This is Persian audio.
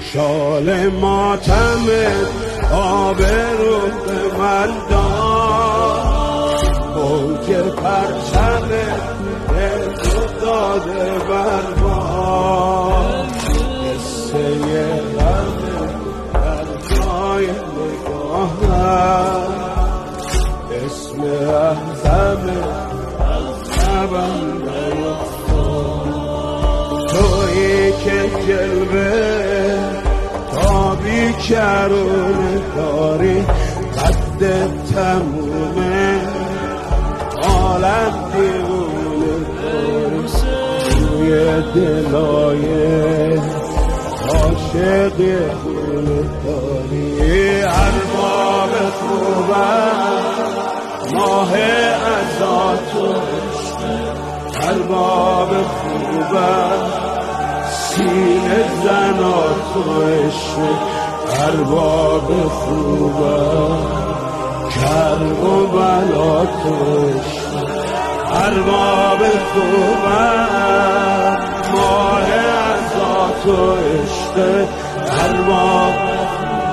شال ماتم آبرو به من داد، موج پرچم دل داده بر ما، قصه غم در جای نگاهم، اسم اعظم شبم تویی که جلوه تا بیکرونه داری، قد تمومه عالم دیوونه توی دلای عاشقی خونه داری. ارباب خوبم ماه عزاتو، ارباب خوبم سینه زناتو عشق، ارباب خوبم کرب و بلاتو عشق، ارباب خوبم ماه عزاتو عشق، ارباب